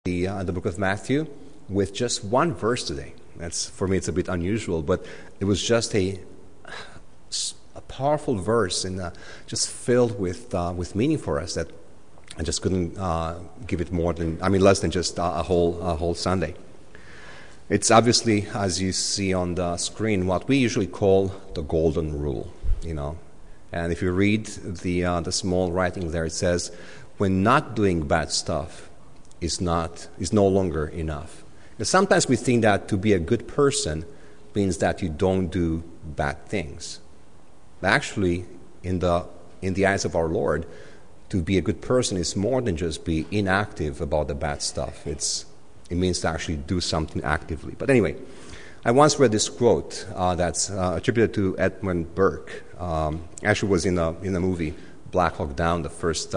the book of Matthew with just one verse today. For me, it's a bit unusual, but it was just a powerful verse and just filled with meaning for us that I just couldn't give it less than just a whole Sunday. It's obviously, as you see on the screen, what we usually call the golden rule, And if you read the small writing there, it says, when not doing bad stuff is no longer enough. And sometimes we think that to be a good person means that you don't do bad things. But actually, in the eyes of our Lord, to be a good person is more than just be inactive about the bad stuff. It means to actually do something actively. But anyway, I once read this quote that's attributed to Edmund Burke. Actually, was in the movie Black Hawk Down. The first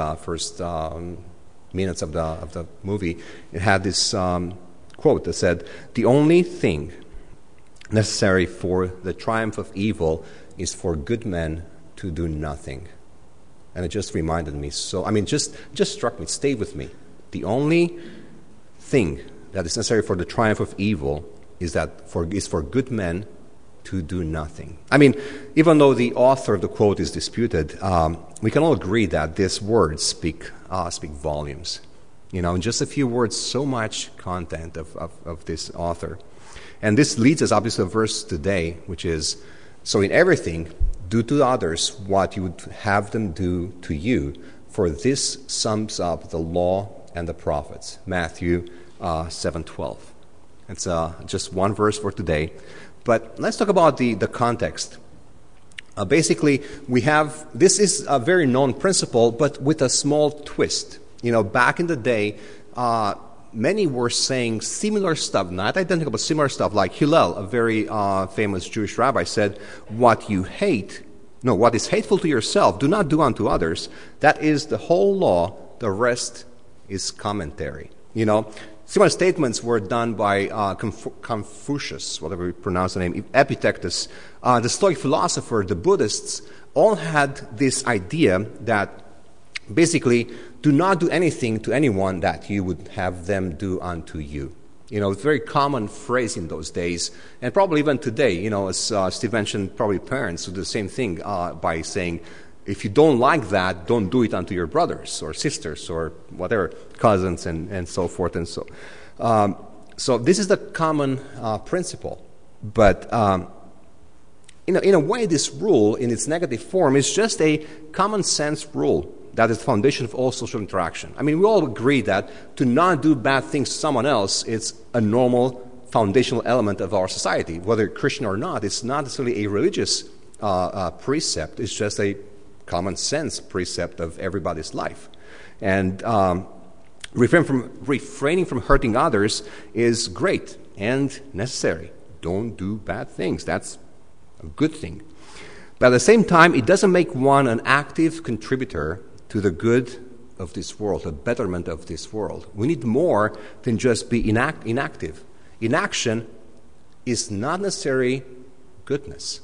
minutes of the movie, it had this quote that said, "The only thing necessary for the triumph of evil is for good men to do nothing." And it just reminded me. Just struck me. Stay with me. The only thing that is necessary for the triumph of evil is for good men to do nothing. Even though the author of the quote is disputed, we can all agree that these words speak volumes. In just a few words, so much content of this author. And this leads us obviously to a verse today, which is, so in everything, do to others what you would have them do to you, for this sums up the law and the prophets. Matthew 7:12. It's just one verse for today. But let's talk about the context. Basically, this is a very known principle, but with a small twist. Back in the day, many were saying similar stuff, not identical, but similar stuff, like Hillel, a very famous Jewish rabbi, said, what is hateful to yourself, do not do unto others. That is the whole law, the rest is commentary. Similar statements were done by Confucius, whatever you pronounce the name, Epictetus, the Stoic philosopher, the Buddhists, all had this idea that basically do not do anything to anyone that you would have them do unto you. It's a very common phrase in those days, and probably even today, as Steve mentioned, probably parents do the same thing by saying, if you don't like that, don't do it unto your brothers or sisters or whatever, cousins and so forth and so. So this is the common principle. But in a way, this rule, in its negative form, is just a common sense rule that is the foundation of all social interaction. We all agree that to not do bad things to someone else is a normal foundational element of our society. Whether Christian or not, it's not necessarily a religious precept. It's just a common sense precept of everybody's life. And refraining from hurting others is great and necessary. Don't do bad things. That's a good thing. But at the same time, it doesn't make one an active contributor to the good of this world, the betterment of this world. We need more than just be inactive. Inaction is not necessarily goodness.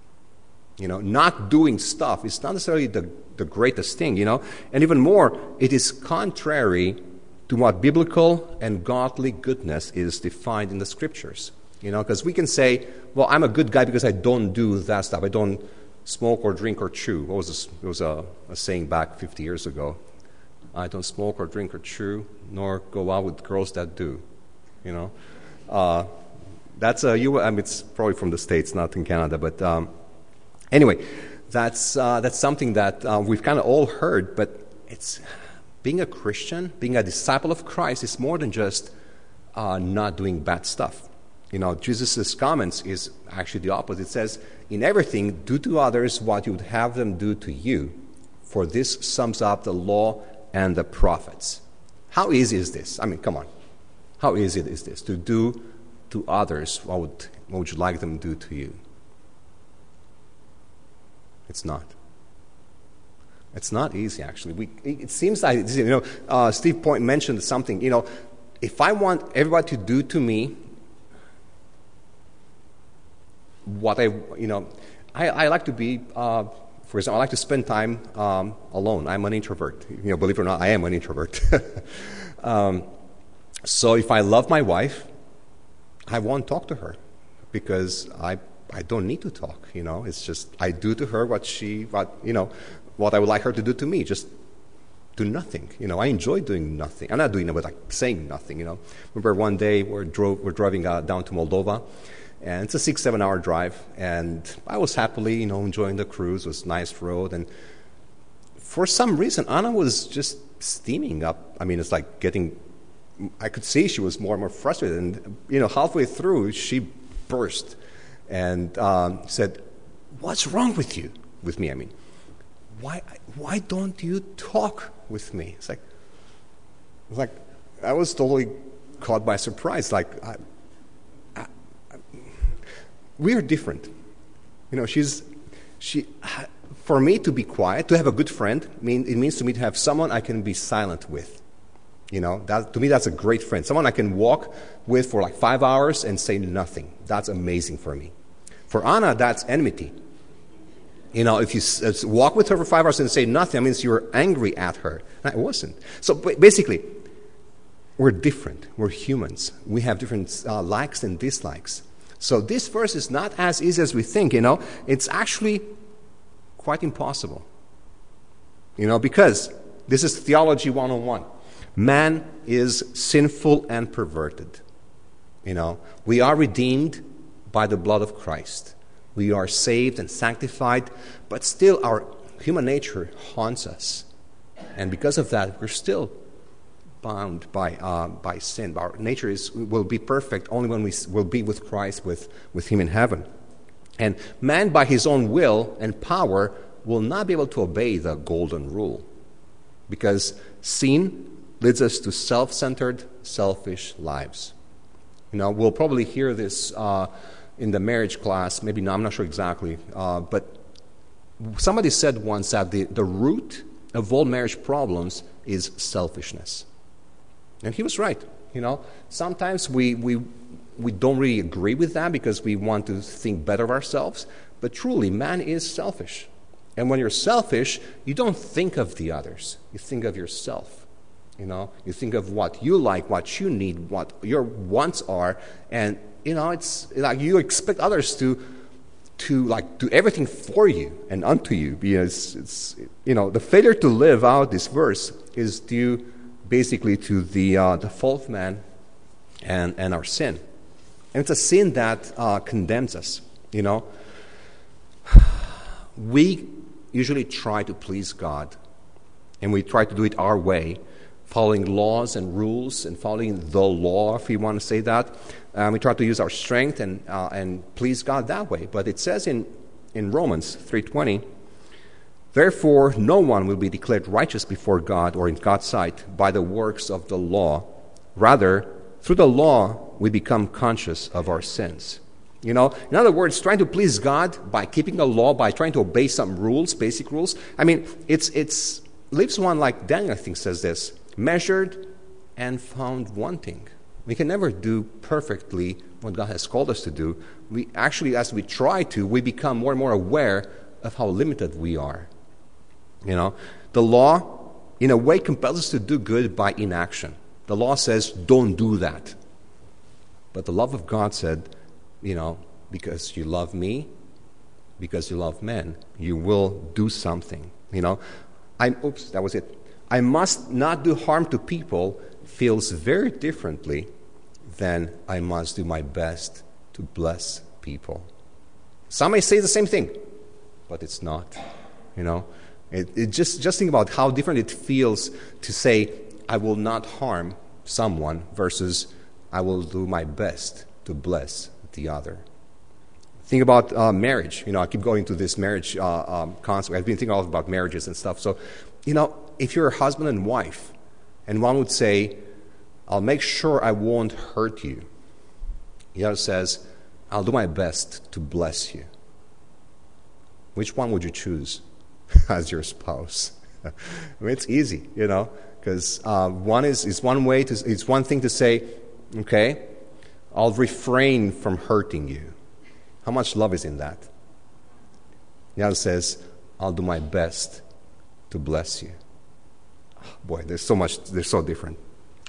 Not doing stuff is not necessarily the greatest thing, And even more, it is contrary to what biblical and godly goodness is defined in the Scriptures. Because we can say, well, I'm a good guy because I don't do that stuff. I don't smoke or drink or chew. What was this? It was a saying back 50 years ago. I don't smoke or drink or chew, nor go out with girls that do. That's it's probably from the States, not in Canada, but anyway, that's something that we've kind of all heard. But it's being a Christian, being a disciple of Christ, is more than just not doing bad stuff. Jesus' comments is actually the opposite. It says, in everything, do to others what you would have them do to you, for this sums up the law and the prophets. How easy is this? Come on. How easy is this to do to others what would you like them to do to you? It's not. It's not easy, actually. It seems like, Steve Point mentioned something. If I want everybody to do to me what I like to be, for example, I like to spend time alone. I'm an introvert. Believe it or not, I am an introvert. So if I love my wife, I won't talk to her because I don't need to talk. It's just I do to her what I would like her to do to me. Just do nothing. I enjoy doing nothing. I'm not doing it, but like saying nothing. Remember one day we're driving down to Moldova, and it's a 6-7 hour drive, and I was happily enjoying the cruise. It was a nice road, and for some reason Anna was just steaming up. I mean, it's like I could see she was more and more frustrated, and halfway through she burst and said, "What's wrong with you?" With me, I mean. Why don't you talk with me? It's like I was totally caught by surprise. Like we are different. For me to be quiet, to have a good friend, it means to me to have someone I can be silent with. To me that's a great friend. Someone I can walk with for like 5 hours and say nothing. That's amazing for me. For Anna, that's enmity. If you walk with her for 5 hours and say nothing, that means you were angry at her. And I wasn't. So basically, we're different. We're humans. We have different likes and dislikes. So this verse is not as easy as we think, It's actually quite impossible. Because this is theology 101. Man is sinful and perverted. We are redeemed by the blood of Christ. We are saved and sanctified, but still our human nature haunts us. And because of that, we're still bound by sin. Our nature will be perfect only when we will be with Christ, with Him in heaven. And man, by his own will and power, will not be able to obey the golden rule. Because sin leads us to self-centered, selfish lives. We'll probably hear this in the marriage class, maybe not, I'm not sure exactly, but somebody said once that the root of all marriage problems is selfishness. And he was right. Sometimes we don't really agree with that because we want to think better of ourselves, but truly, man is selfish. And when you're selfish, you don't think of the others. You think of yourself. You think of what you like, what you need, what your wants are, and it's like you expect others to do everything for you and unto you. Because the failure to live out this verse is due basically to the fall of man and our sin. And it's a sin that condemns us. We usually try to please God, and we try to do it our way, following laws and rules and following the law, if you want to say that. We try to use our strength and please God that way. But it says in Romans 3:20, "Therefore no one will be declared righteous before God or in God's sight by the works of the law. Rather, through the law we become conscious of our sins." In other words, trying to please God by keeping the law, by trying to obey some rules, basic rules. It's leaves one like Daniel, I think, says this, measured and found wanting. We can never do perfectly what God has called us to do. We actually, as we try to, we become more and more aware of how limited we are. The law, in a way, compels us to do good by inaction. The law says, don't do that. But the love of God said, because you love me, because you love men, you will do something. That was it. I must not do harm to people feels very differently than I must do my best to bless people. Some may say the same thing, but it's not. Just think about how different it feels to say, I will not harm someone versus I will do my best to bless the other. Think about marriage. I keep going to this marriage concept. I've been thinking a lot about marriages and stuff. So, if you're a husband and wife, and one would say, I'll make sure I won't hurt you. The other says, I'll do my best to bless you. Which one would you choose as your spouse? It's easy, because it's one thing to say, okay, I'll refrain from hurting you. How much love is in that? The other says, I'll do my best to bless you. Boy, they're so different.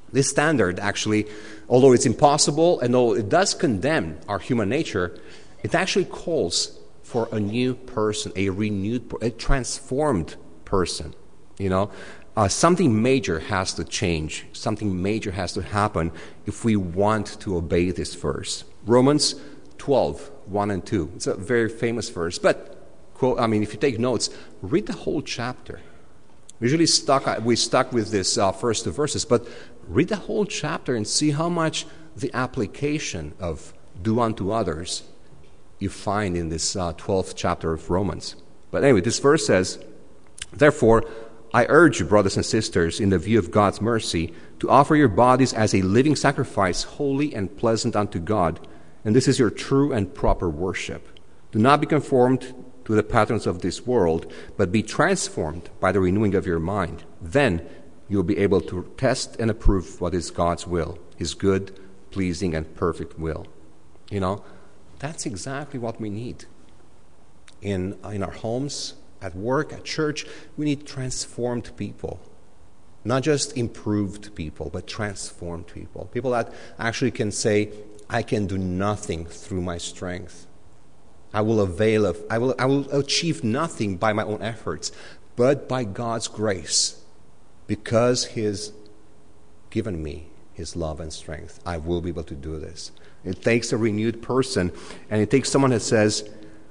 This standard actually, although it's impossible and although it does condemn our human nature, it actually calls for a new person, a renewed, a transformed person. Something major has to change. Something major has to happen if we want to obey this verse. Romans 12, 1 and 2. It's a very famous verse, but if you take notes, read the whole chapter. We stuck with this first two verses, but read the whole chapter and see how much the application of do unto others you find in this 12th chapter of Romans. But anyway, this verse says, "Therefore, I urge you, brothers and sisters, in the view of God's mercy, to offer your bodies as a living sacrifice, holy and pleasant unto God, and this is your true and proper worship. Do not be conformed to the patterns of this world, but be transformed by the renewing of your mind. Then you'll be able to test and approve what is God's will, his good, pleasing, and perfect will." That's exactly what we need. In our homes, at work, at church, we need transformed people. Not just improved people, but transformed people. People that actually can say, I can do nothing through my strength. I will achieve nothing by my own efforts, but by God's grace. Because He has given me His love and strength, I will be able to do this. It takes a renewed person, and it takes someone that says,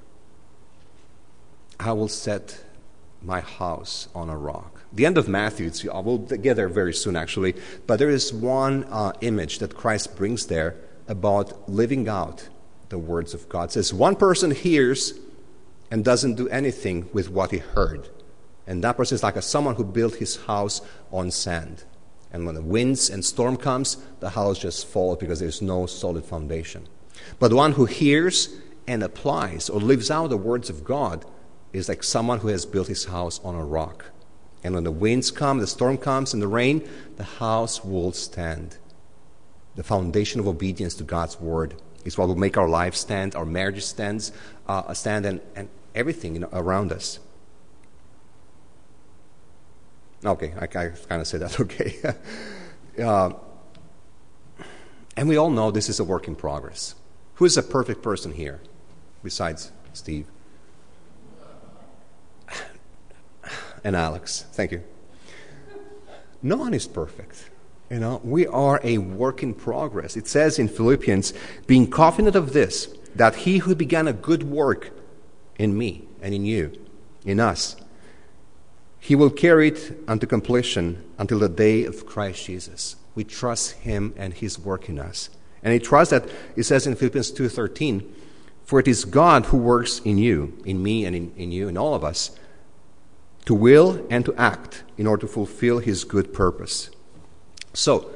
I will set my house on a rock. The end of Matthew, we'll get there very soon actually, but there is one image that Christ brings there about living out the words of God. It says one person hears and doesn't do anything with what he heard. And that person is like someone who built his house on sand. And when the winds and storm comes, the house just falls because there's no solid foundation. But the one who hears and applies or lives out the words of God is like someone who has built his house on a rock. And when the winds come, the storm comes, and the rain, the house will stand. The foundation of obedience to God's word is what will make our lives stand, our marriages stand, and everything around us. Okay, I kind of said that, okay. And we all know this is a work in progress. Who is a perfect person here besides Steve? And Alex, thank you. No one is perfect. We are a work in progress. It says in Philippians, being confident of this, that he who began a good work in me and in you, in us, he will carry it unto completion until the day of Christ Jesus. We trust him and his work in us. And we trust that, it says in Philippians 2:13, for it is God who works in you, in me and in you, in all of us, to will and to act in order to fulfill his good purpose. So,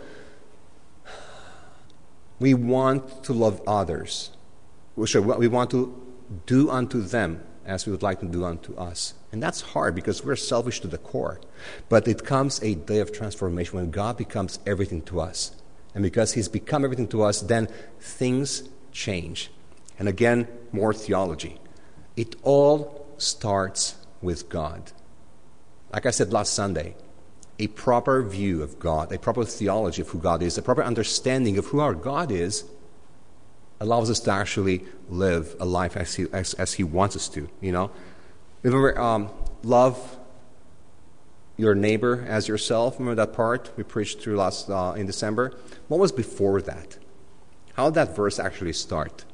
we want to love others. We want to do unto them as we would like to do unto us. And that's hard because we're selfish to the core. But it comes a day of transformation when God becomes everything to us. And because he's become everything to us, then things change. And again, more theology. It all starts with God. Like I said last Sunday, a proper view of God, a proper theology of who God is, a proper understanding of who our God is, allows us to actually live a life as he wants us to, Remember, love your neighbor as yourself. Remember that part we preached through in December? What was before that? How did that verse actually start?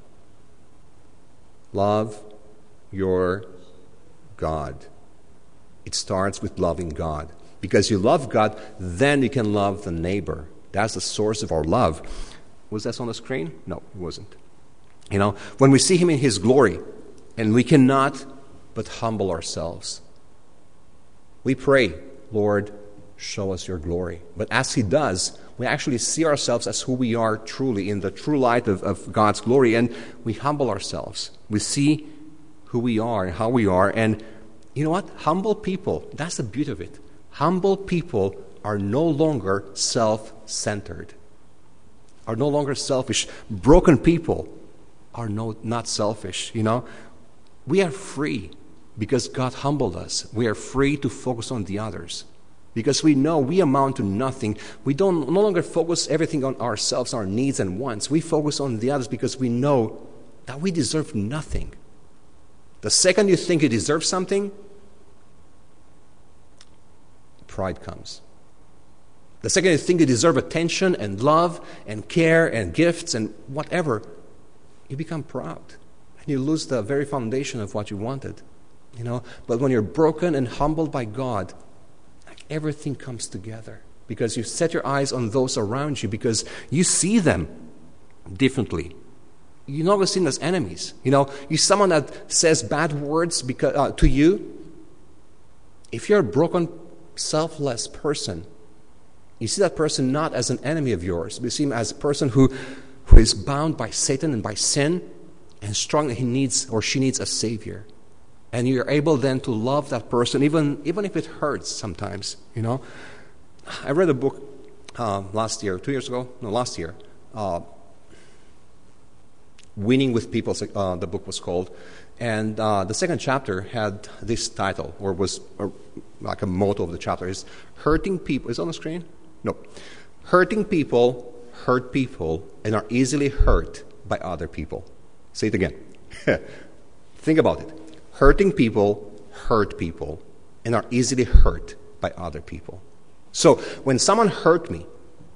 Love your God. It starts with loving God. Because you love God, then you can love the neighbor. That's the source of our love. Was that on the screen? No, it wasn't. When we see him in his glory, and we cannot but humble ourselves. We pray, Lord, show us your glory. But as he does, we actually see ourselves as who we are truly, in the true light of God's glory, and we humble ourselves. We see who we are and how we are, and you know what? Humble people, that's the beauty of it. Humble people are no longer self-centered, are no longer selfish. Broken people are not selfish, We are free because God humbled us. We are free to focus on the others. Because we know we amount to nothing. We don't no longer focus everything on ourselves, our needs and wants. We focus on the others because we know that we deserve nothing. The second you think you deserve something, pride comes. The second you think you deserve attention and love and care and gifts and whatever, you become proud. And you lose the very foundation of what you wanted. But when you're broken and humbled by God, everything comes together because you set your eyes on those around you because you see them differently. You no longer see them as enemies. You're someone that says bad words to you. If you're a broken, selfless person, you see that person not as an enemy of yours, but you see him as a person who is bound by Satan and by sin and strong that he needs or she needs a Savior. And you're able then to love that person, even if it hurts sometimes, I read a book last year, 2 years ago? No, last year. Winning with People, the book was called. And the second chapter had this title, or was like a motto of the chapter, is hurting people. Is it on the screen? No. Hurting people hurt people and are easily hurt by other people. Say it again. Think about it. Hurting people hurt people and are easily hurt by other people. So when someone hurt me,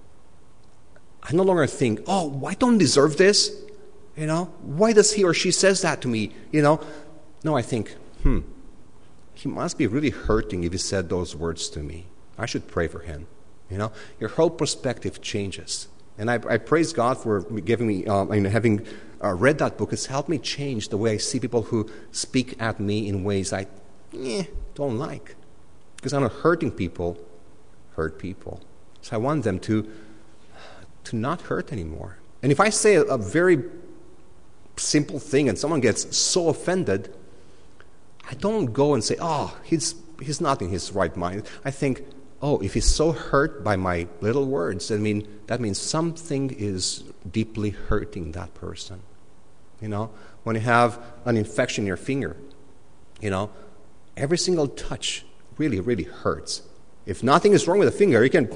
I no longer think, I don't deserve this. Why does he or she says that to me? No, I think, he must be really hurting if he said those words to me. I should pray for him. Your whole perspective changes. And I praise God for giving me, having read that book. It's helped me change the way I see people who speak at me in ways I don't like. Because I'm not hurting people, hurt people. So I want them to not hurt anymore. And if I say a very simple thing and someone gets so offended, I don't go and say, he's not in his right mind. I think, if he's so hurt by my little words, that means something is deeply hurting that person. When you have an infection in your finger, every single touch really, really hurts. If nothing is wrong with the finger, you can,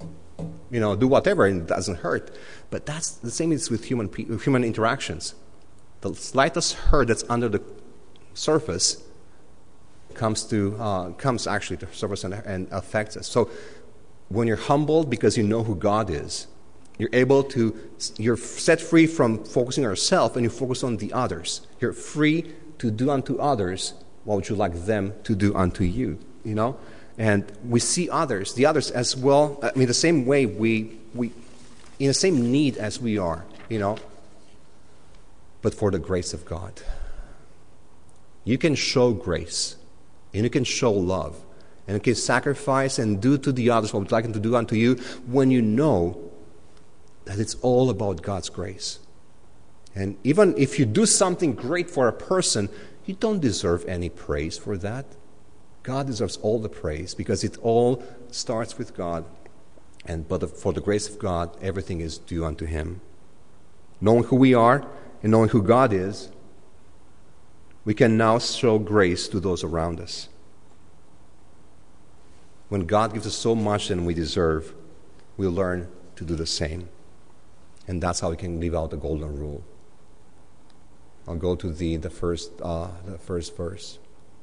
do whatever and it doesn't hurt. But that's the same is with human interactions. The slightest hurt that's under the surface comes actually to the surface and affects us. So when you're humbled because you know who God is, you're set free from focusing on yourself and you focus on the others. You're free to do unto others what would you like them to do unto you, And we see the others as well, the same way we in the same need as we are, but for the grace of God. You can show grace. And you can show love. And you can sacrifice and do to the others what would like them to do unto you when you know that it's all about God's grace. And even if you do something great for a person, you don't deserve any praise for that. God deserves all the praise because it all starts with God. But for the grace of God, everything is due unto Him. Knowing who we are and knowing who God is, we can now show grace to those around us. When God gives us so much than we deserve, we'll learn to do the same. And that's how we can live out the golden rule. I'll go to the first verse.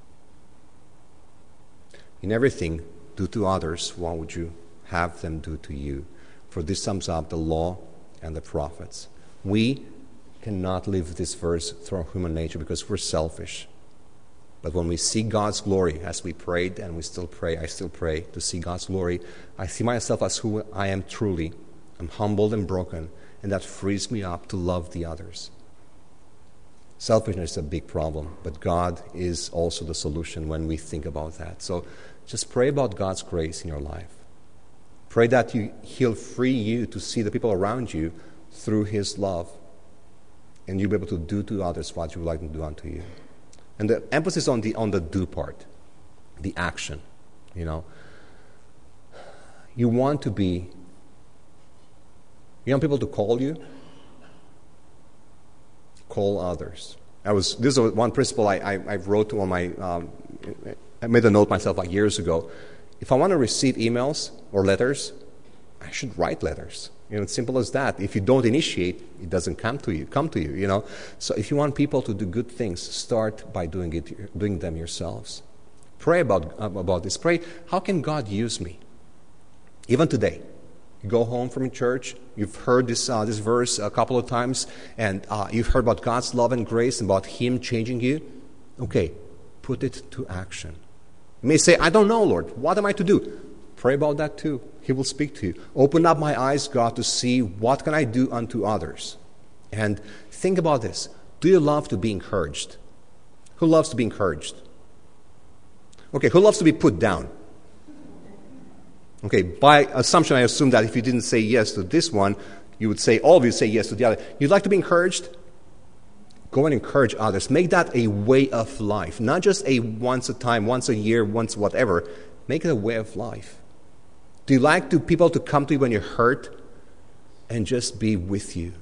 In everything, do to others what would you have them do to you. For this sums up the law and the prophets. We cannot live this verse through our human nature because we're selfish. But when we see God's glory, as we prayed and we still pray, I still pray to see God's glory, I see myself as who I am truly. I'm humbled and broken, and that frees me up to love the others. Selfishness is a big problem, but God is also the solution when we think about that. So just pray about God's grace in your life. Pray that He'll free you to see the people around you through His love. And you'll be able to do to others what you would like them to do unto you. And the emphasis on the do part, the action. You want people to call you? Call others. This is one principle I wrote on my. I made a note myself years ago. If I want to receive emails or letters, I should write letters. It's simple as that. If you don't initiate, it doesn't come to you. So if you want people to do good things, start by doing them yourselves. Pray about this. Pray, how can God use me? Even today, you go home from church, you've heard this verse a couple of times, and you've heard about God's love and grace and about Him changing you. Okay, put it to action. You may say, I don't know, Lord. What am I to do? Pray about that too. He will speak to you. Open up my eyes, God, to see what can I do unto others. And think about this. Do you love to be encouraged? Who loves to be encouraged? Okay, who loves to be put down? Okay, by assumption, I assume that if you didn't say yes to this one, you would say, all of you say yes to the other. You'd like to be encouraged? Go and encourage others. Make that a way of life. Not just a once a time, once a year, once whatever. Make it a way of life. Do you like people to come to you when you're hurt and just be with you?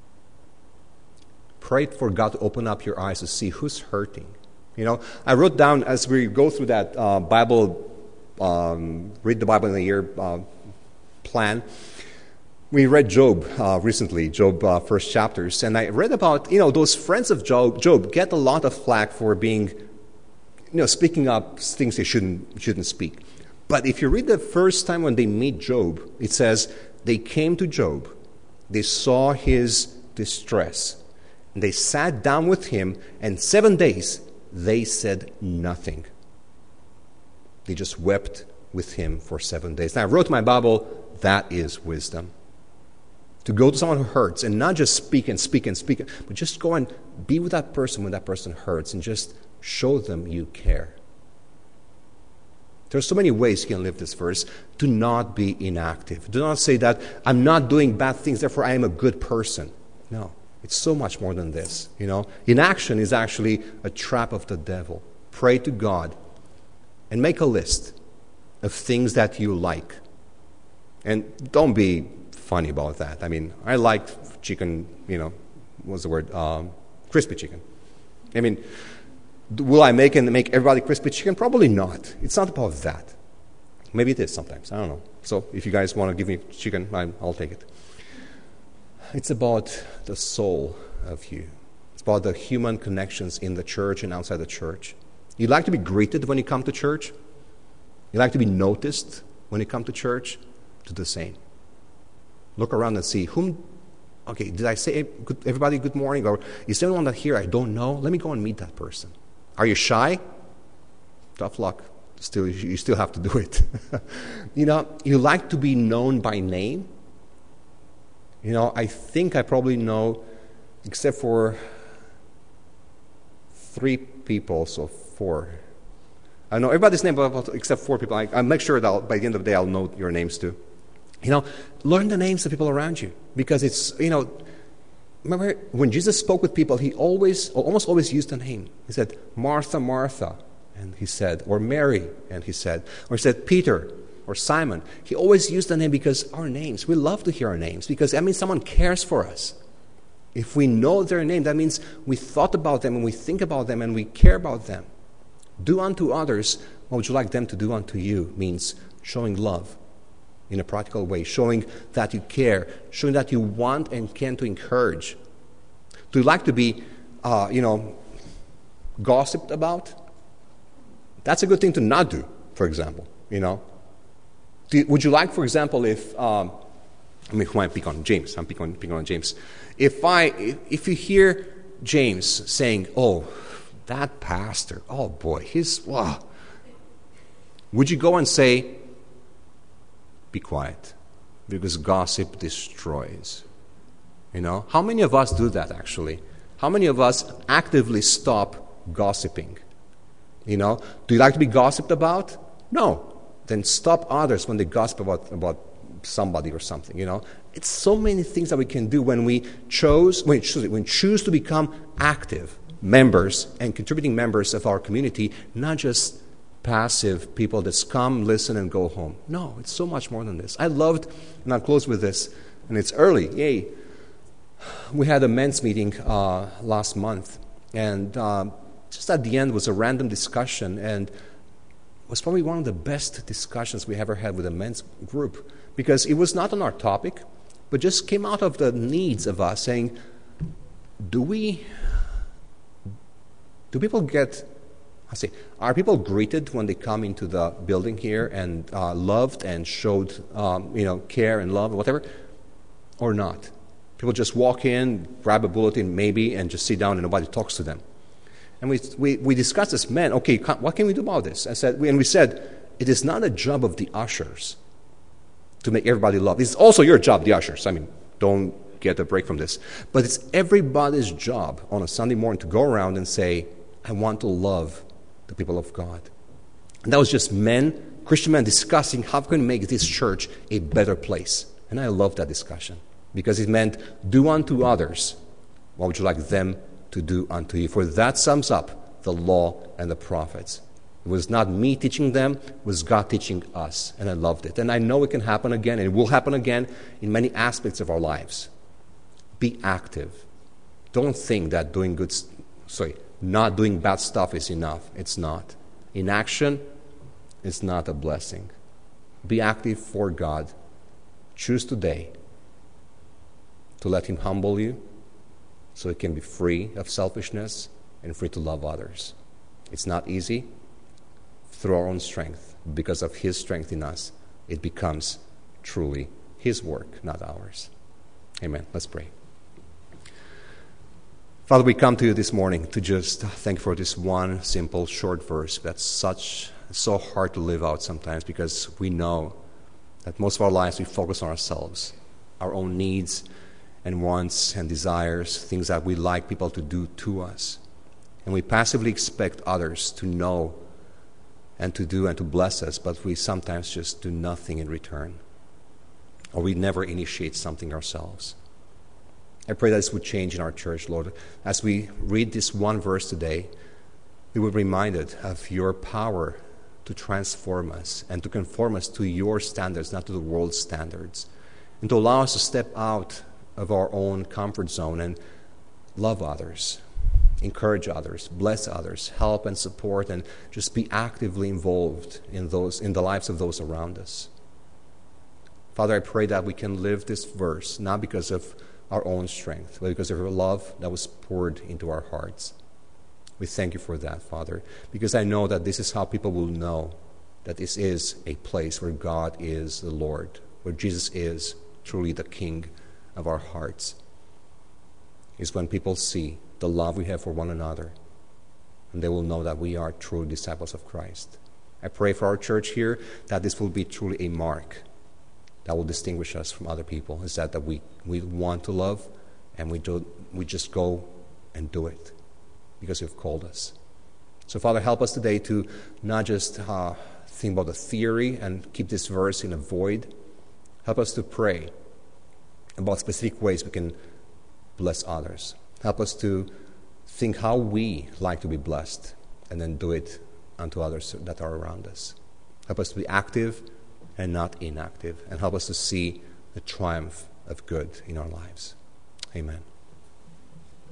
Pray for God to open up your eyes to see who's hurting. I wrote down as we go through that Bible, read the Bible in a year plan. We read Job recently, Job first chapters, and I read about those friends of Job get a lot of flack for being, speaking up things they shouldn't speak. But if you read the first time when they meet Job, it says they came to Job, they saw his distress, and they sat down with him, and 7 days they said nothing. They just wept with him for 7 days. Now I wrote in my Bible, that is wisdom. To go to someone who hurts and not just speak and speak and speak, but just go and be with that person when that person hurts and just show them you care. There are so many ways you can live this verse. Do not be inactive. Do not say that I'm not doing bad things, therefore I am a good person. No, it's so much more than this. Inaction is actually a trap of the devil. Pray to God and make a list of things that you like. And don't be funny about that. I like chicken, what's the word? Crispy chicken. Will I make everybody crispy chicken? Probably not. It's not about that. Maybe it is sometimes. I don't know. So if you guys want to give me chicken, I'll take it. It's about the soul of you. It's about the human connections in the church and outside the church. You like to be greeted when you come to church? You like to be noticed when you come to church? Do the same. Look around and see did I say everybody good morning? Or is there anyone that here I don't know? Let me go and meet that person. Are you shy? Tough luck. You still have to do it. You like to be known by name? I think I probably know, except for 3 people, so 4. I know everybody's name except 4 people. I make sure that by the end of the day I'll know your names too. Learn the names of people around you. Because it's, remember when Jesus spoke with people, he almost always used a name. He said, Martha, Martha, and he said, or Mary, and he said, or he said, Peter, or Simon. He always used the name because our names, we love to hear our names, because that means someone cares for us. If we know their name, that means we thought about them, and we think about them, and we care about them. Do unto others what would you like them to do unto you means showing love in a practical way, showing that you care, showing that you want and can to encourage. Do you like to be, gossiped about? That's a good thing to not do, for example, Would you like, for example, if, who am I picking on? James. I'm picking on James. If you hear James saying, oh, that pastor, oh boy, would you go and say, be quiet, because gossip destroys? How many of us do that actually? How many of us actively stop gossiping? Do you like to be gossiped about? No. Then stop others when they gossip about somebody or something. It's so many things that we can do when we choose to become active members and contributing members of our community, not just passive people that come, listen, and go home. No, it's so much more than this. I loved, and I'll close with this, and it's early, yay. We had a men's meeting last month, and just at the end was a random discussion, and was probably one of the best discussions we ever had with a men's group, because it was not on our topic, but just came out of the needs of us saying, are people greeted when they come into the building here and loved and showed care and love, whatever, or not? People just walk in, grab a bulletin maybe, and just sit down and nobody talks to them. And we discussed as men, okay, what can we do about this? We said, it is not a job of the ushers to make everybody love. It's also your job, the ushers. I mean, don't get a break from this. But it's everybody's job on a Sunday morning to go around and say, I want to love the people of God. And that was just men, Christian men, discussing how can we make this church a better place. And I loved that discussion because it meant do unto others what would you like them to do unto you. For that sums up the law and the prophets. It was not me teaching them, it was God teaching us. And I loved it. And I know it can happen again, and it will happen again in many aspects of our lives. Be active. Don't think that not doing bad stuff is enough. It's not. Inaction is not a blessing. Be active for God. Choose today to let Him humble you so you can be free of selfishness and free to love others. It's not easy. Through our own strength, because of His strength in us, it becomes truly His work, not ours. Amen. Let's pray. Father, we come to you this morning to just thank you for this one simple, short verse that's so hard to live out sometimes, because we know that most of our lives we focus on ourselves, our own needs and wants and desires, things that we like people to do to us. And we passively expect others to know and to do and to bless us, but we sometimes just do nothing in return. Or we never initiate something ourselves. I pray that this would change in our church, Lord. As we read this one verse today, we would be reminded of your power to transform us and to conform us to your standards, not to the world's standards, and to allow us to step out of our own comfort zone and love others, encourage others, bless others, help and support, and just be actively involved in the lives of those around us. Father, I pray that we can live this verse not because of our own strength, but because of your love that was poured into our hearts. We thank you for that, Father, because I know that this is how people will know that this is a place where God is the Lord, where Jesus is truly the King of our hearts, is when people see the love we have for one another, and they will know that we are true disciples of Christ. I pray for our church here that this will be truly a mark that will distinguish us from other people, is that we want to love, and we just go and do it because you've called us. So, Father, help us today to not just think about the theory and keep this verse in a void. Help us to pray about specific ways we can bless others. Help us to think how we like to be blessed and then do it unto others that are around us. Help us to be active and not inactive, and help us to see the triumph of good in our lives. Amen.